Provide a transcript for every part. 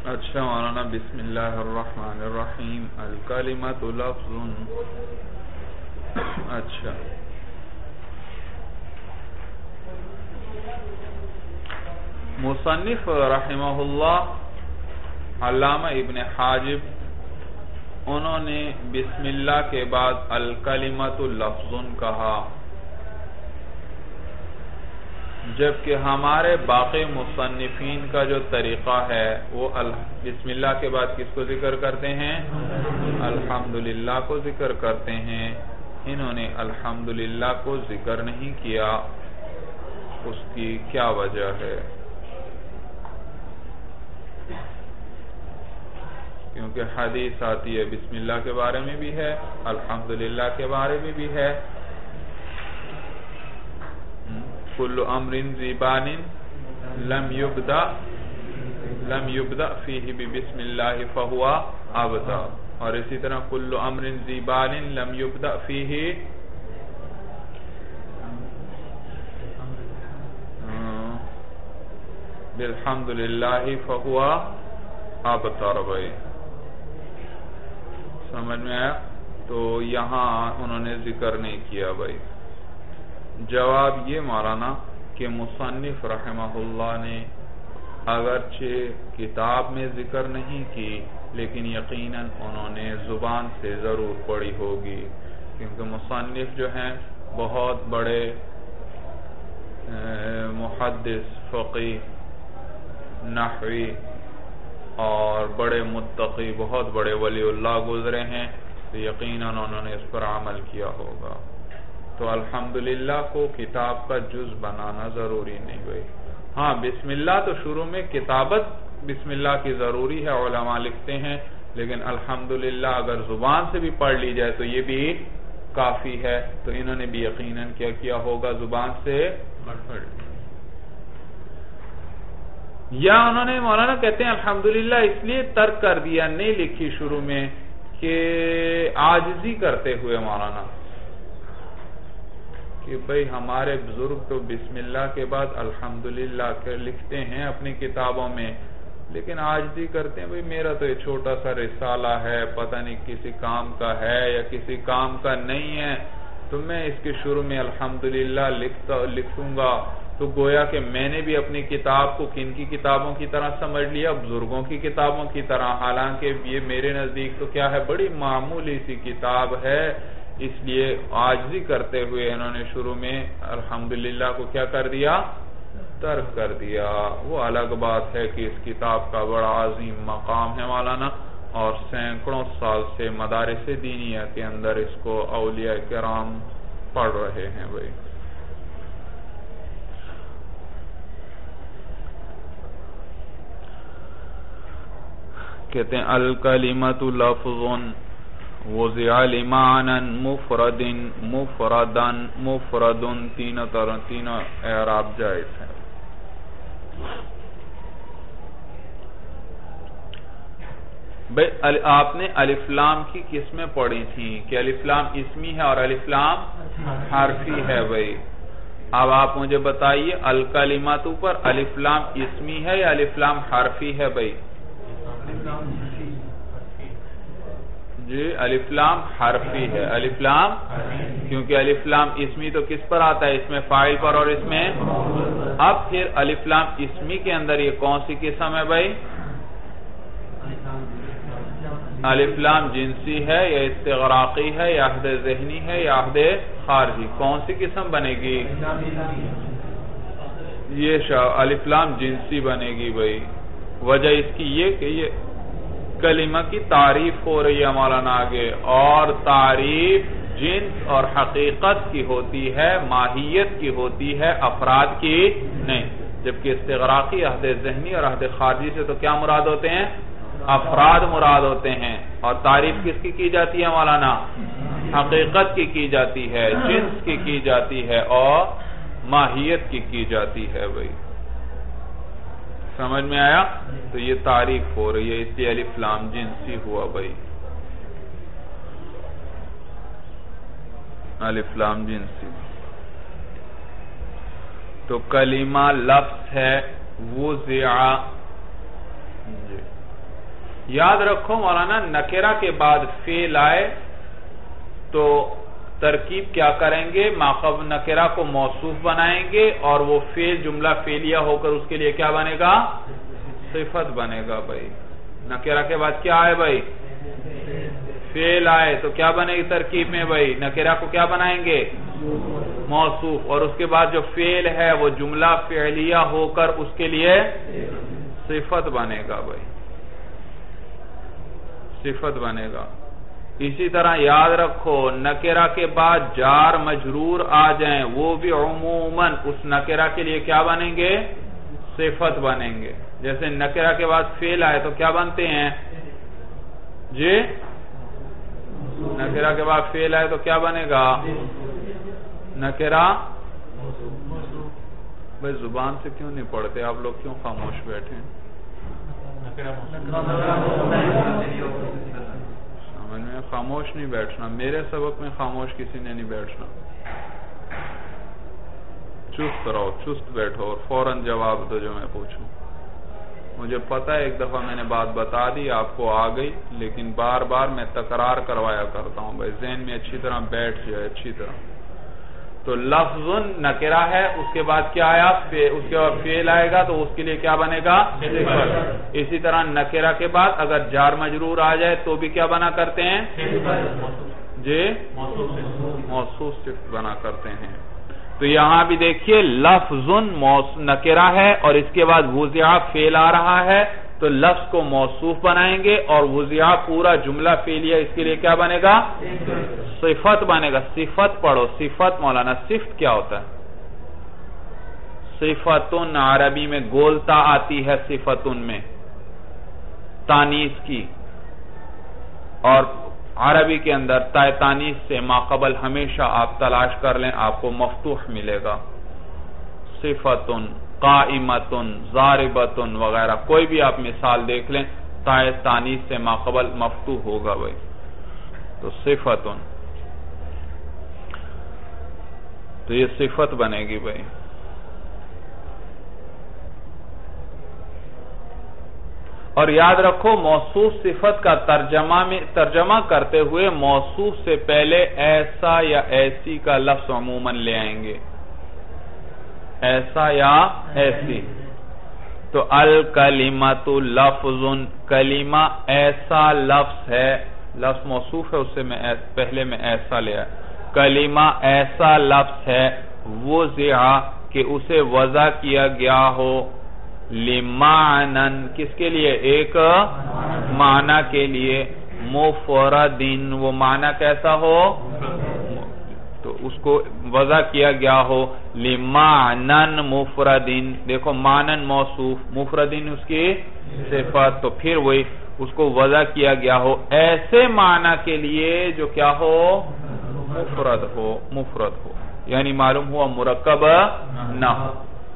اچھا مولانا، بسم اللہ الرحمن الرحیم، الکلمۃ لفظ. اچھا، مصنف رحمہ اللہ علامہ ابن حاجب انہوں نے بسم اللہ کے بعد الکلمۃ لفظ کہا، جبکہ ہمارے باقی مصنفین کا جو طریقہ ہے وہ بسم اللہ کے بعد کس کو ذکر کرتے ہیں؟ الحمدللہ کو ذکر کرتے ہیں. انہوں نے الحمدللہ کو ذکر نہیں کیا، اس کی کیا وجہ ہے؟ کیونکہ حدیث آتی ہے بسم اللہ کے بارے میں بھی ہے، الحمدللہ کے بارے میں بھی ہے. کل امر ذی بال لم یبدأ فیہ بسم اللہ فہو ابتر، اور اسی طرح کل امر ذی بال لم یبدأ فیہ بالحمدللہ فہو ابتر. بھائی سمجھ میں آیا؟ تو یہاں انہوں نے ذکر نہیں کیا. بھائی جواب یہ مولانا کہ مصنف رحمہ اللہ نے اگرچہ کتاب میں ذکر نہیں کی، لیکن یقیناً انہوں نے زبان سے ضرور پڑھی ہوگی، کیونکہ مصنف جو ہیں بہت بڑے محدث، فقیہ، نحوی اور بڑے متقی، بہت بڑے ولی اللہ گزرے ہیں، تو یقیناً انہوں نے اس پر عمل کیا ہوگا. تو الحمدللہ کو کتاب کا جز بنانا ضروری نہیں. ہوئی ہاں بسم اللہ تو شروع میں کتابت بسم اللہ کی ضروری ہے، علماء لکھتے ہیں، لیکن الحمدللہ اگر زبان سے بھی پڑھ لی جائے تو یہ بھی کافی ہے. تو انہوں نے بھی یقیناً کیا ہوگا، زبان سے پڑھ لی. یا انہوں نے مولانا کہتے ہیں الحمدللہ اس لیے ترک کر دیا، نہیں لکھی شروع میں، کہ عاجزی کرتے ہوئے مولانا، کہ بھئی ہمارے بزرگ تو بسم اللہ کے بعد الحمدللہ لکھتے ہیں اپنی کتابوں میں، لیکن عاجزی کرتے ہیں بھئی میرا تو یہ چھوٹا سا رسالہ ہے، پتہ نہیں کسی کام کا ہے یا کسی کام کا نہیں ہے، تو میں اس کے شروع میں الحمدللہ لکھوں گا. تو گویا کہ میں نے بھی اپنی کتاب کو کن کی کتابوں کی طرح سمجھ لیا؟ بزرگوں کی کتابوں کی طرح، حالانکہ یہ میرے نزدیک تو کیا ہے، بڑی معمولی سی کتاب ہے. اس لیے عاجزی کرتے ہوئے انہوں نے شروع میں الحمدللہ کو کیا کر دیا؟ ترک کر دیا. وہ الگ بات ہے کہ اس کتاب کا بڑا عظیم مقام ہے مولانا، اور سینکڑوں سال سے مدارس دینیہ کے اندر اس کو اولیاء کرام پڑھ رہے ہیں. بھائی کہتے ہیں الکلمۃ لفظ وضع لمعنى مفرد تینوں اعراب جائز ہیں. بھئی آپ نے الف لام کی قسمیں پڑھی تھیں کہ الف لام اسمی ہے اور الف لام حرفی ہے. بھئی اب آپ مجھے بتائیے الکلمات پر الف لام اسمی ہے یا الف لام حرفی ہے؟ بھئی جی الف لام حرفی ہے. الف لام کیونکہ الف لام اسمی تو کس پر آتا ہے؟ اس میں فاعل پر اور اس میں. اب پھر الف لام اسمی کے اندر یہ کون سی قسم ہے بھائی؟ الف لام جنسی ہے یا استغراقی ہے یا عہد ذہنی ہے یا عہد خارجی؟ کون سی قسم بنے گی؟ یہ الف لام جنسی بنے گی. بھائی وجہ اس کی یہ کہ یہ کلمہ کی تعریف ہو رہی ہے مولانا آگے، اور تعریف جنس اور حقیقت کی ہوتی ہے، ماہیت کی ہوتی ہے، افراد کی نہیں. جبکہ استغراقی عہد ذہنی اور عہد خارجی سے تو کیا مراد ہوتے ہیں؟ افراد مراد ہوتے ہیں. اور تعریف کس کی جاتی ہے مولانا؟ حقیقت کی جاتی ہے، جنس کی جاتی ہے اور ماہیت کی جاتی ہے. بھائی سمجھ میں آیا؟ تو یہ تعریف ہو رہی ہے، اس لیے الف لام جنسی ہوا. بھائی الف لام جنسی. تو کلمہ لفظ ہے وضع یاد رکھو مولانا نکرہ کے بعد فعل آئے تو ترکیب کیا کریں گے؟ ما قبل نکرہ کو موصوف بنائیں گے اور وہ فعل جملہ فعلیہ ہو کر اس کے لیے کیا بنے گا؟ صفت بنے گا بھائی. نکرہ کے بعد کیا آئے بھائی؟ فعل آئے تو کیا بنے گی ترکیب میں بھائی؟ نکرہ کو کیا بنائیں گے؟ موصوف. اور اس کے بعد جو فعل ہے وہ جملہ فعلیہ ہو کر اس کے لیے صفت بنے گا بھائی، صفت بنے گا. اسی طرح یاد رکھو نکرہ کے بعد جار مجرور آ جائیں وہ بھی عموماً اس نکرہ کے لیے کیا بنیں گے؟ صفت بنیں گے. جیسے نکرہ کے بعد فعل آئے تو کیا بنتے ہیں جی؟ نکرہ کے بعد فعل آئے تو کیا بنے گا؟ نکرہ. بھائی زبان سے کیوں نہیں پڑھتے آپ لوگ؟ کیوں خاموش بیٹھے ہیں؟ سمجھ میں خاموش نہیں بیٹھنا. میرے سبق میں خاموش کسی نے نہیں بیٹھنا. چست رہو، چست بیٹھو اور فوراً جواب دو جو میں پوچھوں. مجھے پتا ہے ایک دفعہ میں نے بات بتا دی آپ کو آ گئی، لیکن بار بار میں تکرار کروایا کرتا ہوں بھائی ذہن میں اچھی طرح بیٹھ جائے اچھی طرح. تو لفظ نکرہ ہے، اس کے بعد کیا آیا؟ اس کے بعد فعل آئے گا تو اس کے لیے کیا بنے گا؟ صفت. اسی طرح نکرہ کے بعد اگر جار مجرور آ جائے تو بھی کیا بنا کرتے ہیں جی؟ موصوف صفت بنا کرتے ہیں. تو یہاں بھی دیکھیے لفظ نکرہ ہے اور اس کے بعد وضع فعل آ رہا ہے تو لفظ کو موصوف بنائیں گے اور وضع پورا جملہ فعلیہ اس کے لیے کیا بنے گا؟ صفت بنے گا. صفت پڑھو. صفت مولانا صفت کیا ہوتا ہے؟ صفتن عربی میں گولتا آتی ہے صفتن میں تانیث کی، اور عربی کے اندر تائے تانیث سے ماقبل ہمیشہ آپ تلاش کر لیں آپ کو مفتوح ملے گا. صفتن، قائمتن، ضاربتن وغیرہ کوئی بھی آپ مثال دیکھ لیں تائے تانیث سے ماقبل مفتوح ہوگا بھائی. تو صفتن تو یہ صفت بنے گی بھائی. اور یاد رکھو موصوف صفت کا ترجمہ کرتے ہوئے موصوف سے پہلے ایسا یا ایسی کا لفظ عموماً لے آئیں گے. ایسا یا ایسی. تو الکلمۃ لفظ، کلمہ ایسا لفظ ہے، لفظ موصوف ہے اس سے میں پہلے میں ایسا لے آیا. کلمہ ایسا لفظ ہے وضع کہ اسے وضع کیا گیا ہو لمعنن کس کے لیے؟ ایک معنی کے لیے. مفردن وہ معنی کیسا ہو؟ تو اس کو وضع کیا گیا ہو لمعنن مفردن. دیکھو معنن موصوف، مفردن اس کی صفت، تو پھر وہی اس کو وضع کیا گیا ہو ایسے معنی کے لیے جو کیا ہو؟ مفرد ہو. مفرد ہو یعنی معلوم ہوا مرکب نہ ہو.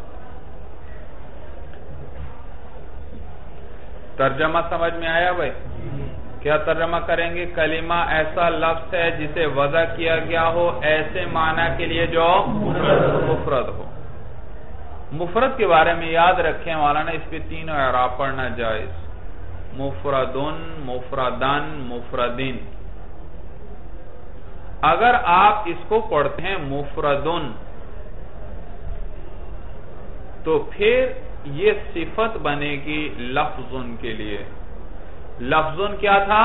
ترجمہ سمجھ میں آیا بھائی؟ کیا ترجمہ کریں گے؟ کلمہ ایسا لفظ ہے جسے وضع کیا گیا ہو ایسے معنی کے لیے جو مفرد ہو. مفرد کے بارے میں یاد رکھیں مولانا اس پہ تینوں اعراب پڑھنا جائز. مفردن، مفردن، مفردین. اگر آپ اس کو پڑھتے ہیں مفردن تو پھر یہ صفت بنے گی لفظن کے لیے. لفظن کیا تھا؟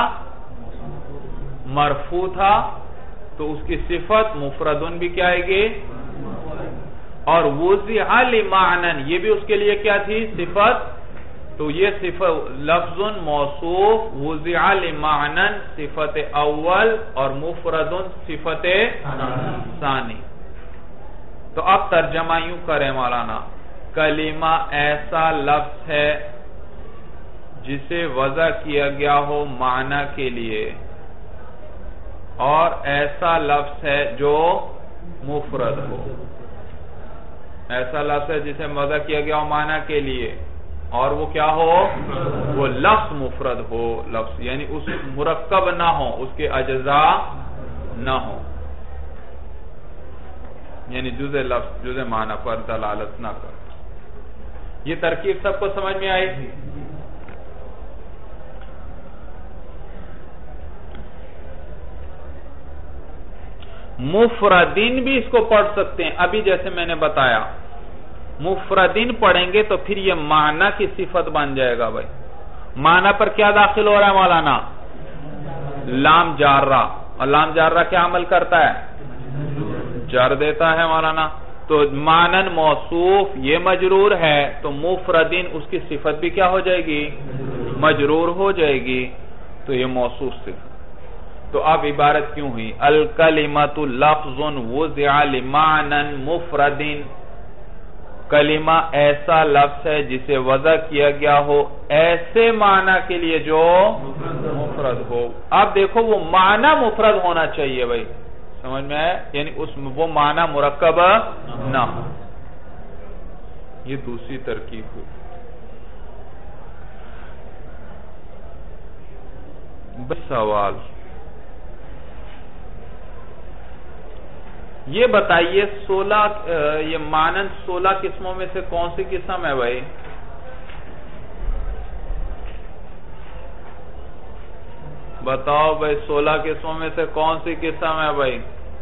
مرفوع تھا، تو اس کی صفت مفردن بھی کیا آئے گی؟ اور وضع لمعنن یہ بھی اس کے لیے کیا تھی؟ صفت. تو یہ صفت لفظن موصوف، وضع لمعنن صفت اول، اور مفردن صفت ثانی. تو اب ترجمہ یوں کریں مولانا، کلمہ ایسا لفظ ہے جسے وضع کیا گیا ہو معنی کے لیے، اور ایسا لفظ ہے جو مفرد ہو. ایسا لفظ ہے جسے وضع کیا گیا ہو معنی کے لیے اور وہ کیا ہو؟ وہ لفظ مفرد ہو. لفظ یعنی اس مرکب نہ ہو، اس کے اجزاء نہ ہو، یعنی جزء لفظ جزء معنی پر دلالت نہ کر. یہ ترکیب سب کو سمجھ میں آئی؟ مفردین بھی اس کو پڑھ سکتے ہیں. ابھی جیسے میں نے بتایا مفردین پڑھیں گے تو پھر یہ معنی کی صفت بن جائے گا. بھائی معنی پر کیا داخل ہو رہا ہے مولانا؟ لام جارہ. اور لام جارہ کیا عمل کرتا ہے؟ جر دیتا ہے مولانا. تو معنن موصوف یہ مجرور ہے تو مفردین اس کی صفت بھی کیا ہو جائے گی؟ مجرور ہو جائے گی. تو یہ موصوف صفت. تو اب عبارت کیوں ہوئی؟ الکلمۃ لفظ وضع لمعنن مفردین. کلمہ ایسا لفظ ہے جسے وضع کیا گیا ہو ایسے معنی کے لیے جو مفرد ہو. اب دیکھو وہ معنی مفرد ہونا چاہیے. بھائی سمجھ میں آیا؟ یعنی وہ معنی مرکب نہ ہو. یہ دوسری ترکیب ہوئی. سوال یہ بتائیے 16 یہ مانند 16 قسموں میں سے کون سی قسم ہے بھائی؟ بتاؤ بھائی 16 قسموں میں سے کون سی قسم ہے بھائی؟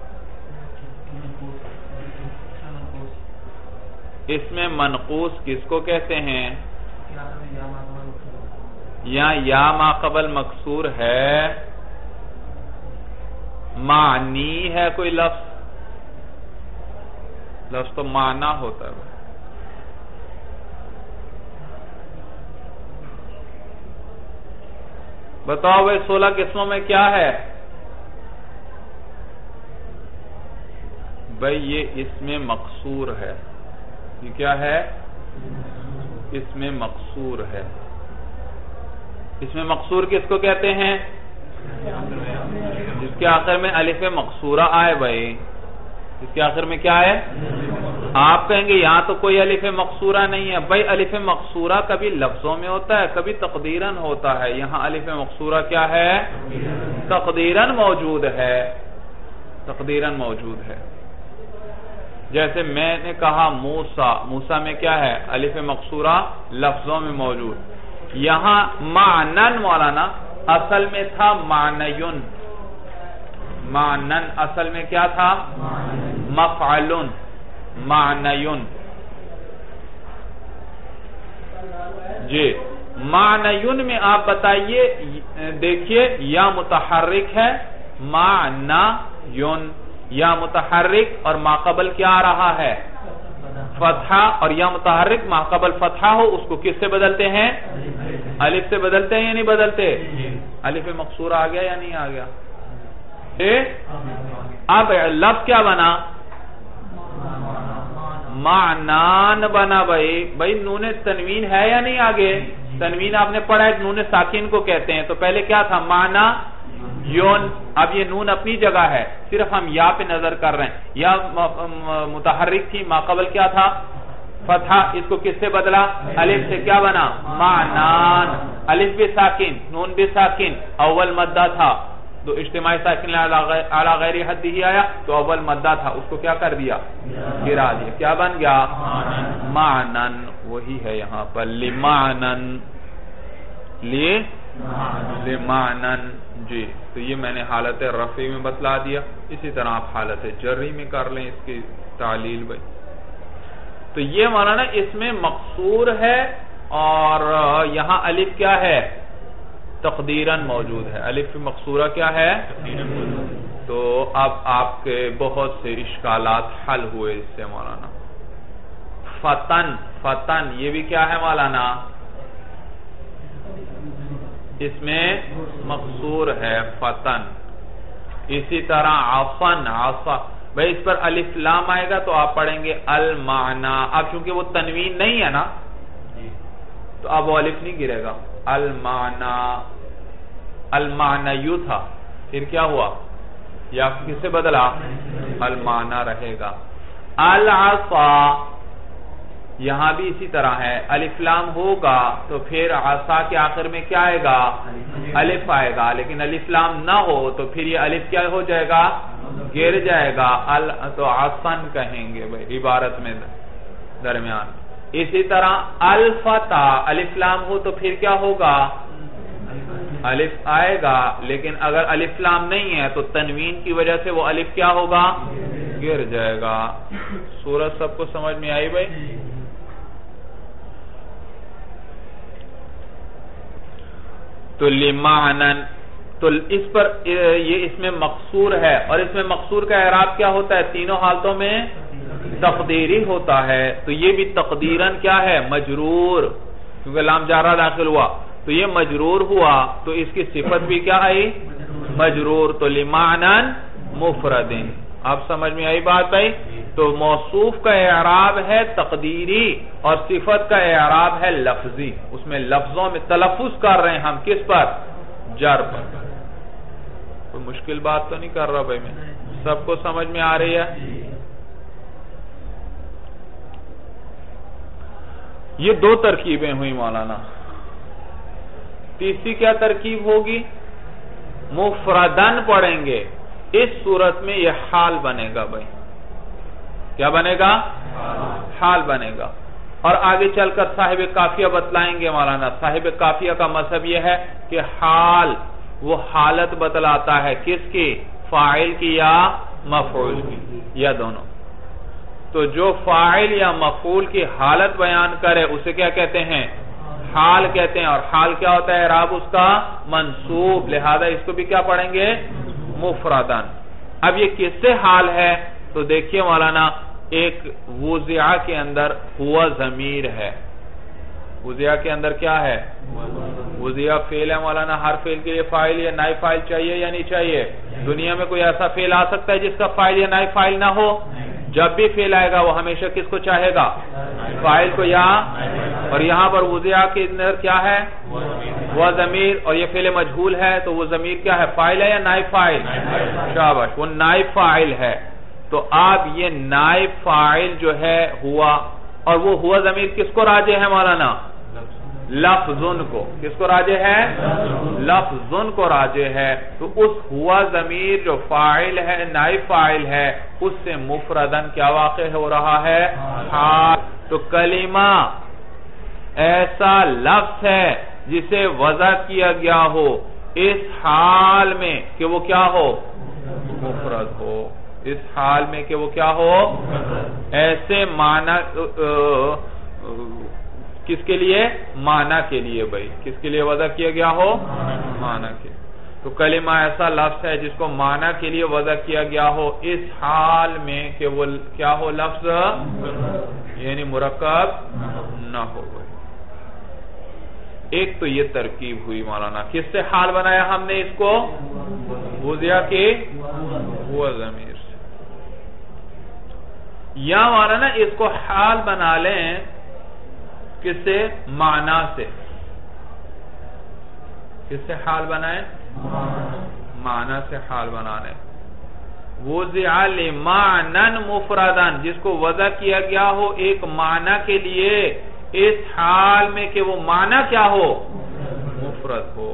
اس میں منقوص کس کو کہتے ہیں؟ یا ما قبل مکسور ہے، معنی ہے کوئی لفظ تو معنی ہوتا ہے. بتاؤ بھائی 16 قسموں میں کیا ہے بھائی؟ یہ اس میں مقصور ہے. یہ کیا ہے؟ اس میں مقصور ہے. اس میں مقصور کس کو کہتے ہیں؟ جس کے آخر میں الف مقصورہ آئے. بھائی اس کے آخر میں کیا ہے؟ آپ کہیں گے یہاں تو کوئی الف مقصورہ نہیں ہے. بھائی الف مقصورہ کبھی لفظوں میں ہوتا ہے کبھی تقدیراً ہوتا ہے. یہاں الف مقصورہ کیا ہے؟ تقدیراً موجود ہے. تقدیراً موجود ہے. جیسے میں نے کہا موسیٰ. موسیٰ میں کیا ہے؟ الف مقصورہ لفظوں میں موجود. یہاں معنن مولانا اصل میں تھا معنیون. معنن اصل میں کیا تھا؟ مفعلن. معنیون. جی معنیون میں آپ بتائیے. دیکھیے یا متحرک ہے معنیون. یا متحرک اور ما قبل کیا آ رہا ہے؟ فتحہ. اور یا متحرک ما قبل فتحہ ہو اس کو کس سے بدلتے ہیں؟ الف سے بدلتے ہیں یا نہیں بدلتے؟ الف مقصورہ آ گیا یا نہیں آ گیا؟ اب لفظ کیا بنا؟ معنان بنا. بھائی نون تنوین ہے یا نہیں آگے؟ تنوین آپ نے پڑھا ہے نون ساکن کو کہتے ہیں. تو پہلے کیا تھا؟ معنی یون. اب یہ نون اپنی جگہ ہے صرف ہم یا پہ نظر کر رہے ہیں. یا متحرک تھی ما قبل کیا تھا؟ فتحہ. اس کو کس سے بدلا؟ الف سے. کیا بنا؟ معنان. الف بھی ساکن نون بھی ساکن. اول مدہ تھا تو اجتماعی ساکن اعلی غیر حد ہی آیا تو اول مدہ تھا اس کو کیا کر دیا؟ گرا دیا. کیا بن گیا؟ معنن. وہی ہے یہاں پر لمعنن. لمعنن. جی تو یہ میں نے حالت رفع میں بتلا دیا. اسی طرح آپ حالت جری میں کر لیں اس کی تعلیل. بھائی تو یہ مولانا اس میں مقصور ہے اور یہاں الف کیا ہے؟ تقدیراً موجود ہے. الف مقصورہ کیا ہے؟ تو اب آپ کے بہت سے اشکالات حل ہوئے اس سے مولانا. فتن. فتن یہ بھی کیا ہے مولانا؟ اس میں مقصور ہے فتن. اسی طرح عفن. عفا. بھئی اس پر الف لام آئے گا تو آپ پڑھیں گے المعنی. اب چونکہ وہ تنوین نہیں ہے نا تو اب وہ الف نہیں گرے گا. المعنی. المعنیو تھا پھر کیا ہوا؟ یا کس سے بدلا؟ المعنی رہے گا. العصا. یہاں بھی اسی طرح ہے. الف لام ہوگا تو پھر عصا کے آخر میں کیا آئے گا؟ الف آئے گا. لیکن الف لام نہ ہو تو پھر یہ الف کیا ہو جائے گا؟ گر جائے گا. تو عصن کہیں گے بھئی عبارت میں درمیان. اسی طرح الفتح. الف لام ہو تو پھر کیا ہوگا؟ الف آئے گا، لیکن اگر الف لام نہیں ہے تو تنوین کی وجہ سے وہ الف کیا ہوگا؟ گر جائے گا۔ سورت سب کو سمجھ میں آئی بھائی؟ تو لمعنن، تو اس پر یہ اس میں مقصور ہے، اور اس میں مقصور کا اعراب کیا ہوتا ہے؟ تینوں حالتوں میں تقدیری ہوتا ہے، تو یہ بھی تقدیراً کیا ہے؟ مجرور، کیونکہ لام جارہ داخل ہوا تو یہ مجرور ہوا، تو اس کی صفت بھی کیا آئی؟ مجرور، تو لمعنن مفردن۔ آپ سمجھ میں آئی بات بھائی؟ تو موصوف کا اعراب ہے تقدیری اور صفت کا اعراب ہے لفظی، اس میں لفظوں میں تلفظ کر رہے ہیں ہم کس پر؟ جر پر۔ کوئی مشکل بات تو نہیں کر رہا بھائی میں؟ سب کو سمجھ میں آ رہی ہے؟ یہ دو ترکیبیں ہوئی مولانا، تیسری کیا ترکیب ہوگی؟ مفردن پڑھیں گے، اس صورت میں یہ حال بنے گا بھائی، کیا بنے گا؟ حال بنے گا۔ اور آگے چل کر صاحب کافیہ بتلائیں گے مولانا، صاحب کافیہ کا مذہب یہ ہے کہ حال وہ حالت بتلاتا ہے، کس کی؟ فاعل کی یا مفعول کی، یا دونوں۔ تو جو فاعل یا مفعول کی حالت بیان کرے اسے کیا کہتے ہیں؟ حال کہتے ہیں، اور حال کیا ہوتا ہے؟ اعراب اس کا منصوب، لہذا اس کو بھی کیا پڑھیں گے؟ مفردن۔ اب یہ کس سے حال ہے؟ تو دیکھیے مولانا، ایک وضع کے اندر ہوا ضمیر ہے، وضع کے اندر کیا ہے؟ وضع فعل ہے مولانا، ہر فعل کے لیے فاعل یا نائب فاعل چاہیے یا نہیں چاہیے؟ دنیا میں کوئی ایسا فعل آ سکتا ہے جس کا فاعل یا نائب فاعل نہ ہو؟ جب بھی فعل آئے گا وہ ہمیشہ کس کو چاہے گا؟ فاعل کو، یا اور یہاں پر وضع کے اندر کیا ہے؟ وہ ضمیر، اور یہ فعل مجہول ہے تو وہ ضمیر کیا ہے؟ فاعل ہے یا نائب فاعل؟ شاباش، وہ نائب فاعل ہے۔ تو آپ یہ نائب فاعل جو ہے ہوا، اور وہ ہوا ضمیر کس کو راجع ہے مولانا؟ لفظن کو۔ کس کو راجع ہے؟ لفظن کو راجع ہے۔ تو اس ہوا ضمیر جو فاعل ہے، نائب فاعل ہے، اس سے مفردن کیا واقع ہو رہا ہے؟ حال۔ تو کلمہ ایسا لفظ ہے جسے وضع کیا گیا ہو اس حال میں کہ وہ کیا ہو؟ مفرد ہو، اس حال میں کہ وہ کیا ہو؟ ایسے معنی کس کے لیے؟ معنی کے لیے بھائی، کس کے لیے وضع کیا گیا ہو؟ معنی کے۔ تو کلمہ ایسا لفظ ہے جس کو معنی کے لیے وضع کیا گیا ہو اس حال میں کہ وہ کیا ہو؟ لفظ یعنی مرکب نہ ہو بھائی۔ ایک تو یہ ترکیب ہوئی مولانا، کس سے حال بنایا ہم نے اس کو؟ وضع کے ہوا ضمیر سے۔ یا مولانا اس کو حال بنا لیں کس سے؟ معنی سے۔ کس سے حال بنائیں؟ معنی سے حال بنانے۔ وضع لمعنن مفردن، جس کو وضع کیا گیا ہو ایک معنی کے لیے اس حال میں کہ وہ معنی کیا ہو؟ مفرد ہو۔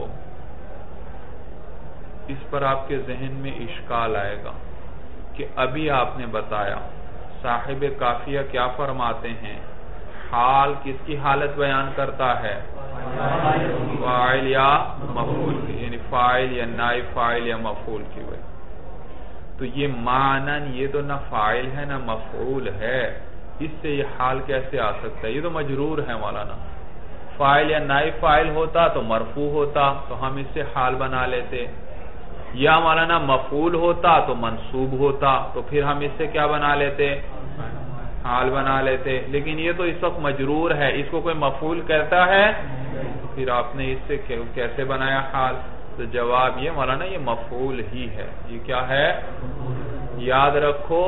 اس پر آپ کے ذہن میں اشکال آئے گا کہ ابھی آپ نے بتایا صاحب کافیہ کیا فرماتے ہیں؟ حال کس کی حالت بیان کرتا ہے؟ فاعل یا مفعول کی، یعنی فاعل یا نائب فاعل یا مفعول کی وجہ۔ تو یہ معنن، یہ تو نہ فاعل ہے نہ مفعول ہے، اس سے یہ حال کیسے آ سکتا ہے؟ یہ تو مجرور ہے مولانا۔ فاعل یا نائب فاعل ہوتا تو مرفوع ہوتا، تو ہم اس سے حال بنا لیتے، یا مولانا مفعول ہوتا تو منصوب ہوتا، تو پھر ہم اس سے کیا بنا لیتے؟ حال بنا لیتے۔ لیکن یہ تو اس وقت مجرور ہے، اس کو کوئی مفعول کہتا ہے، پھر آپ نے اس سے کیسے بنایا حال؟ تو جواب یہ مولانا یہ مفعول ہی ہے۔ یہ کیا ہے؟ یاد رکھو،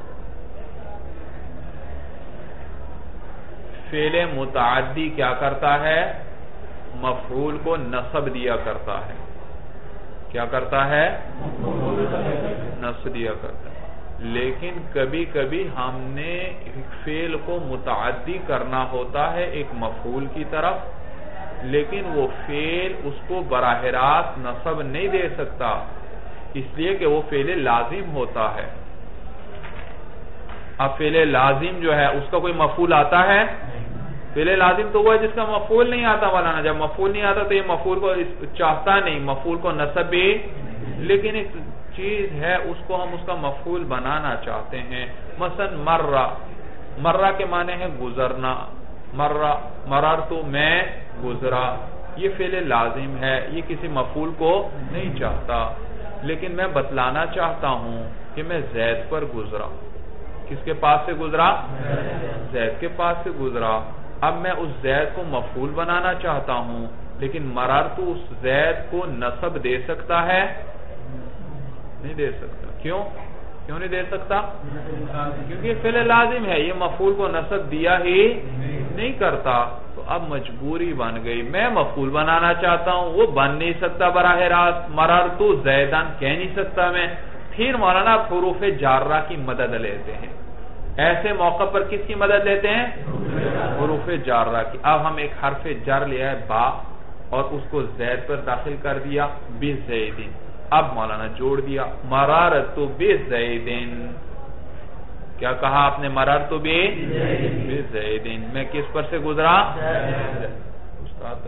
فعل متعدی کیا کرتا ہے؟ مفعول کو نصب دیا کرتا ہے۔ کیا کرتا ہے؟ نصب دیا کرتا ہے۔ لیکن کبھی کبھی ہم نے فعل کو متعدی کرنا ہوتا ہے ایک مفعول کی طرف، لیکن وہ فعل اس کو براہ راست نصب نہیں دے سکتا، اس لیے کہ وہ فعل لازم ہوتا ہے۔ اب فعل لازم جو ہے اس کا کوئی مفعول آتا ہے؟ فعل لازم تو وہ ہے جس کا مفعول نہیں آتا مولانا. جب مفعول نہیں آتا تو یہ مفعول کو چاہتا نہیں, مفعول کو نصب بھی. لیکن ایک چیز ہے اس کو ہم اس کا مفعول بنانا چاہتے ہیں. مثلا مرہ, مرہ کے معنی ہے گزرنا. مرہ, مررتو میں گزرا, یہ فعل لازم ہے, یہ کسی مفعول کو نہیں چاہتا. لیکن میں بتلانا چاہتا ہوں کہ میں زید پر گزرا. کس کے پاس سے گزرا؟ زید کے پاس سے گزرا. اب میں اس زید کو مفعول بنانا چاہتا ہوں, لیکن مررتو اس زید کو نصب دے سکتا ہے؟ نہیں دے سکتا. کیوں نہیں دے سکتا؟ کیونکہ یہ فعل لازم ہے, یہ مفعول کو نصب دیا ہی نہیں کرتا. تو اب مجبوری بن گئی, میں مفعول بنانا چاہتا ہوں, وہ بن نہیں سکتا براہ راست. مررتو زیدن کہہ نہیں سکتا میں. پھر مولانا حروف جارہ کی مدد لیتے ہیں. ایسے موقع پر کس کی مدد لیتے ہیں؟ حروف جارہ کی. اب ہم ایک حرف جر لیا ہے با, اور اس کو زید پر داخل کر دیا بزیدن. اب مولانا جوڑ دیا مررتو بزیدن. کیا کہا آپ نے؟ مررتو بزیدن. میں کس پر سے گزرا؟ استاد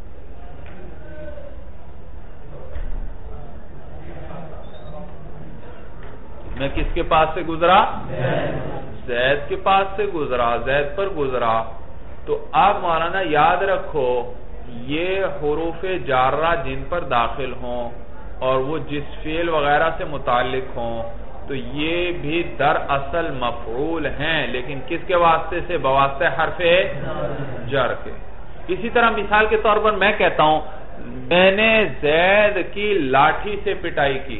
میں کس کے پاس سے گزرا؟ زید کے پاس سے گزرا, زید پر گزرا. تو اب مولانا یاد رکھو, یہ حروف جارہ جن پر داخل ہوں اور وہ جس فعل وغیرہ سے متعلق ہوں تو یہ بھی در اصل مفعول ہیں, لیکن کس کے واسطے سے؟ بواسطہ حرف جر کے. اسی طرح مثال کے طور پر میں کہتا ہوں میں نے زید کی لاٹھی سے پٹائی کی.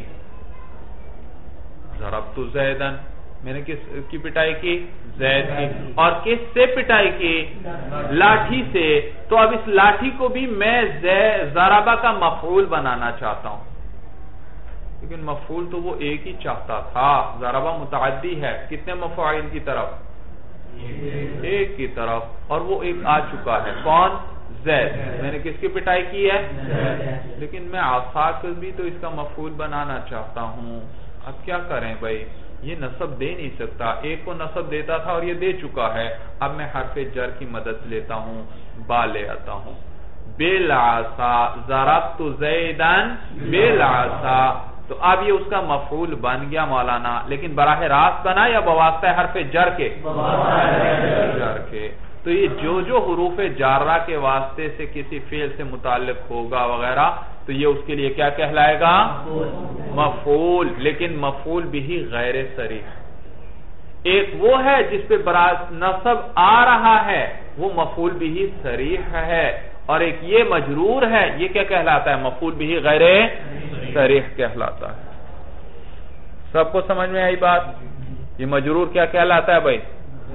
ضربت زیدن, میں نے کس کی پٹائی کی؟ زید کی. اور کس سے پٹائی کی؟ لاٹھی سے. تو اب اس لاٹھی کو بھی میں ضربہ کا مفعول بنانا چاہتا ہوں, لیکن مفعول تو وہ ایک ہی چاہتا تھا. ضربہ متعدی ہے, کتنے مفاعل کی طرف؟ ایک کی طرف. اور وہ ایک آ چکا ہے, کون؟ زید. میں نے کس کی پٹائی کی ہے؟ لیکن میں عصا کو بھی تو اس کا مفعول بنانا چاہتا ہوں. اب کیا کریں بھائی؟ یہ نصب دے نہیں سکتا. ایک کو نصب دیتا تھا اور یہ دے چکا ہے. اب میں حرف جر کی مدد لیتا ہوں, با لے آتا ہوں. بالعصا ضربت زیدن بالعصا. تو اب یہ اس کا مفعول بن گیا مولانا, لیکن براہ راست بنا یا بواسطہ حرف جر کے؟ جر کے. تو یہ جو حروف جارہ کے واسطے سے کسی فعل سے متعلق ہوگا وغیرہ, تو یہ اس کے لیے کیا کہلائے گا؟ مفعول. لیکن مفعول بھی غیر صریح. ایک وہ ہے جس پہ نصب آ رہا ہے, وہ مفعول بھی صریح ہے. اور ایک یہ مجرور ہے, یہ کیا کہلاتا ہے؟ مفعول بھی غیر صریح کہلاتا ہے. سب کو سمجھ میں آئی بات؟ یہ مجرور کیا کہلاتا ہے بھائی؟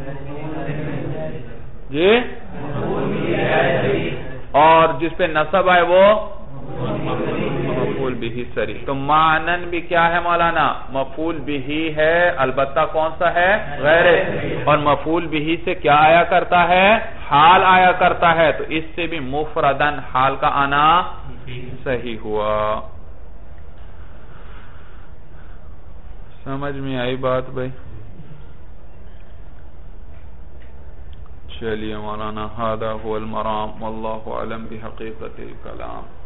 جی, اور جس پہ نصب آئے وہ مفعول بھی صریح. تو معنن بھی کیا ہے مولانا؟ مفعول بھی ہے, البتہ کون سا ہے؟ غیر. اور مفعول بھی سے کیا آیا کرتا ہے؟ حال آیا کرتا ہے. تو اس سے بھی مفردن حال کا آنا صحیح ہوا. سمجھ میں آئی بات بھائی؟ چلیے مولانا, هذا هو المرام والله اعلم بحقیقت الکلام.